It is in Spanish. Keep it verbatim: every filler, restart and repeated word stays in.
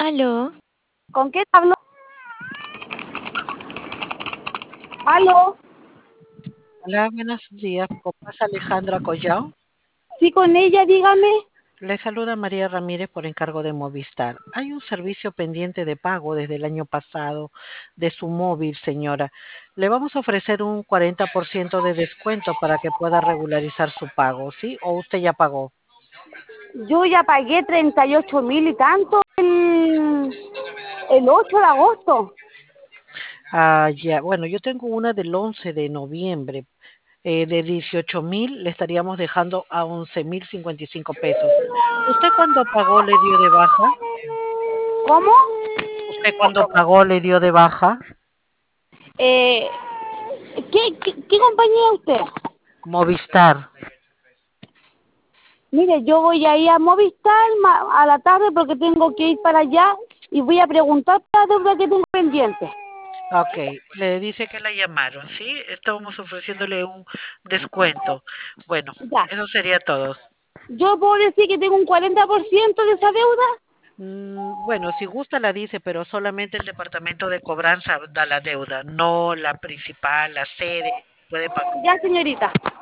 Aló. ¿Con quién hablo? ¿Aló? Hola, buenos días. ¿Cómo es Alejandra Collao? Sí, con ella, dígame. Le saluda María Ramírez por encargo de Movistar. Hay un servicio pendiente de pago desde el año pasado de su móvil, señora. Le vamos a ofrecer un cuarenta por ciento de descuento para que pueda regularizar su pago, ¿sí? ¿O usted ya pagó? Yo ya pagué treinta y ocho mil y tanto el, el ocho de agosto. Ah, ya. Bueno, yo tengo una del once de noviembre. Eh, de dieciocho mil le estaríamos dejando a once mil cincuenta y cinco pesos. ¿Usted cuando pagó le dio de baja? ¿Cómo? ¿Usted cuando pagó le dio de baja? Eh, ¿qué, qué, qué compañía es usted? Movistar. Mire, yo voy a ir a Movistar ma- a la tarde porque tengo que ir para allá y voy a preguntar la deuda que tengo pendiente. Ok, le dice que la llamaron, ¿sí? Estamos ofreciéndole un descuento. Bueno, Ya. eso sería todo. ¿Yo puedo decir que tengo un cuarenta por ciento de esa deuda? Mm, bueno, si gusta la dice, pero solamente el departamento de cobranza da la deuda, no la principal, la sede. Puede pagar. Ya, señorita.